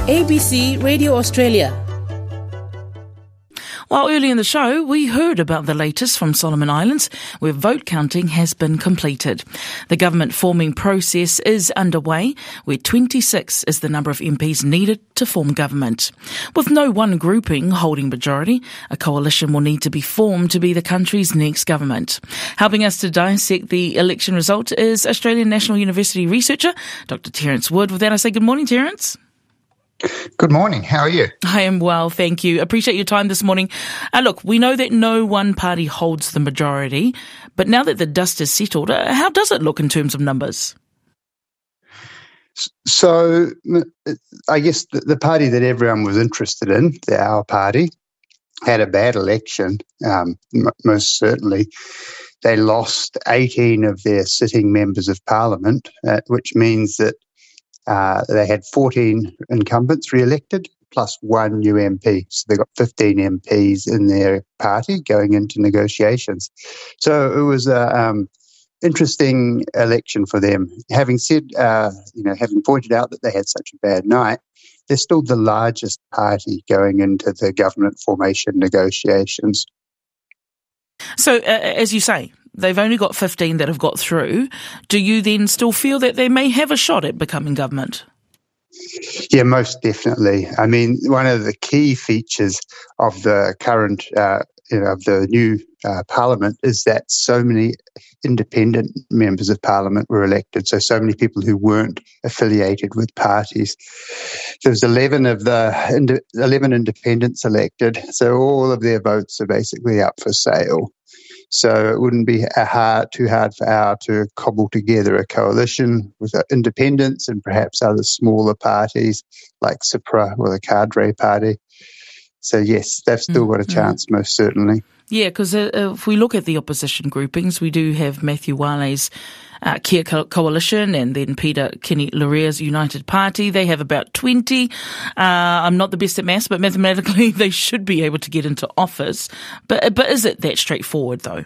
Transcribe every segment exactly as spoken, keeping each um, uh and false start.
A B C Radio Australia. Well, early in the show, we heard about the latest from Solomon Islands, where vote counting has been completed. The government forming process is underway, where twenty-six is the number of M Ps needed to form government. With no one grouping holding majority, a coalition will need to be formed to be the country's next government. Helping us to dissect the election result is Australian National University researcher Doctor Terence Wood. With that, I say good morning, Terence. Good morning. How are you? I am well, thank you. Appreciate your time this morning. Uh, look, we know that no one party holds the majority, but now that the dust is settled, uh, how does it look in terms of numbers? So, I guess the, the party that everyone was interested in, the Our Party, had a bad election, um, m- most certainly. They lost eighteen of their sitting members of parliament, uh, which means that Uh, they had fourteen incumbents re-elected plus one new M P. So they got fifteen M Ps in their party going into negotiations. So it was an um, interesting election for them. Having said, uh, you know, having pointed out that they had such a bad night, they're still the largest party going into the government formation negotiations. So, uh, as you say, they've only got fifteen that have got through. Do you then still feel that they may have a shot at becoming government? Yeah, most definitely. I mean, one of the key features of the current, uh, you know, of the new uh, parliament is that so many independent members of parliament were elected. So, so many people who weren't affiliated with parties. There's eleven of the eleven independents elected. So all of their votes are basically up for sale. So it wouldn't be a hard, too hard for our to cobble together a coalition with independents and perhaps other smaller parties like CIPRA or the Cadre Party. So yes, they've still got a chance, mm-hmm. most certainly. Yeah, because uh, if we look at the opposition groupings, we do have Matthew Wale's uh, Kia Co- Coalition and then Peter Kenny-Lauria's United Party. They have about twenty. Uh, I'm not the best at maths, but mathematically they should be able to get into office. But but is it that straightforward, though?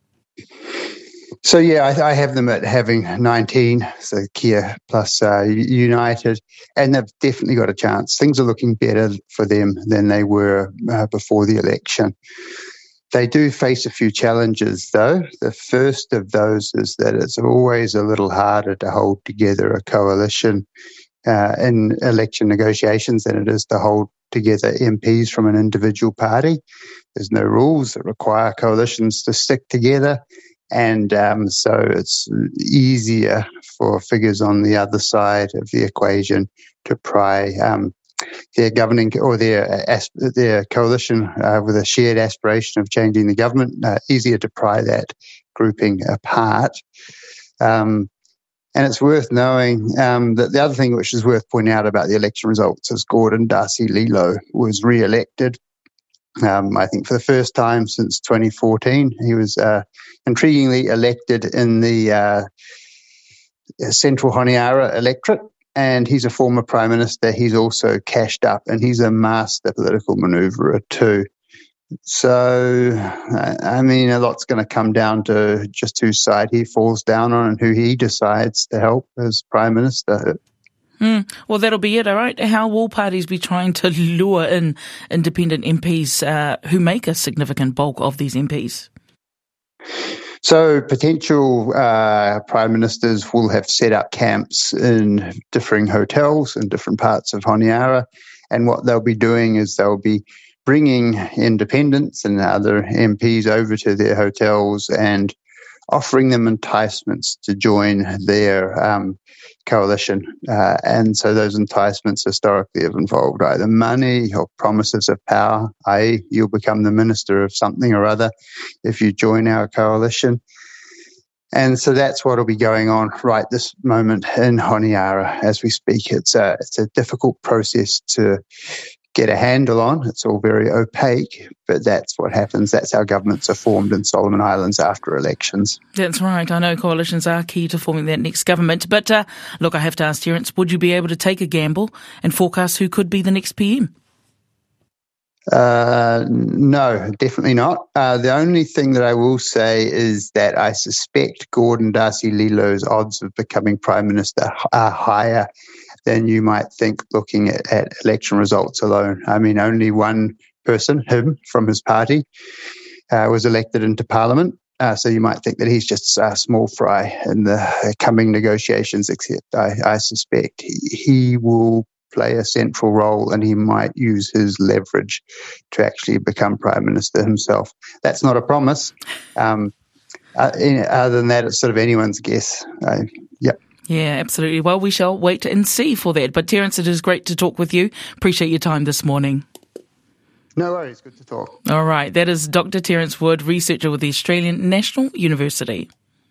So, yeah, I, I have them at having nineteen, so Kia plus uh, United, and they've definitely got a chance. Things are looking better for them than they were uh, before the election. They do face a few challenges, though. The first of those is that it's always a little harder to hold together a coalition uh, in election negotiations than it is to hold together M Ps from an individual party. There's no rules that require coalitions to stick together. And um, so it's easier for figures on the other side of the equation to pry um, their governing or their asp- their coalition uh, with a shared aspiration of changing the government, uh, easier to pry that grouping apart. Um, and it's worth knowing um, that the other thing which is worth pointing out about the election results is Gordon Darcy-Lilo was re-elected. Um, I think for the first time since twenty fourteen, he was uh, intriguingly elected in the uh, Central Honiara electorate, and he's a former Prime Minister. He's also cashed up, and he's a master political manoeuvrer too. So, I mean, a lot's going to come down to just whose side he falls down on and who he decides to help as Prime Minister. Mm. Well, that'll be it, all right. How will parties be trying to lure in independent M Ps uh, who make a significant bulk of these M Ps? So potential uh, prime ministers will have set up camps in differing hotels in different parts of Honiara, and what they'll be doing is they'll be bringing independents and other M Ps over to their hotels and offering them enticements to join their um, coalition. Uh, and so those enticements historically have involved either money or promises of power, that is you'll become the minister of something or other if you join our coalition. And so that's what will be going on right this moment in Honiara as we speak. It's a, it's a difficult process to get a handle on. It's all very opaque, but that's what happens. That's how governments are formed in Solomon Islands after elections. That's right. I know coalitions are key to forming that next government. But uh, look, I have to ask Terence, would you be able to take a gamble and forecast who could be the next P M? Uh, no, definitely not. Uh, the only thing that I will say is that I suspect Gordon Darcy-Lilo's odds of becoming Prime Minister are higher than you might think looking at, at election results alone. I mean, only one person, him, from his party, uh, was elected into Parliament. Uh, so you might think that he's just a small fry in the coming negotiations, except I, I suspect he, he will play a central role, and he might use his leverage to actually become Prime Minister himself. That's not a promise. Um, uh, other than that, it's sort of anyone's guess. Uh, yeah. Yeah, absolutely. Well, we shall wait and see for that. But Terence, it is great to talk with you. Appreciate your time this morning. No worries. Good to talk. All right. That is Doctor Terence Wood, researcher with the Australian National University.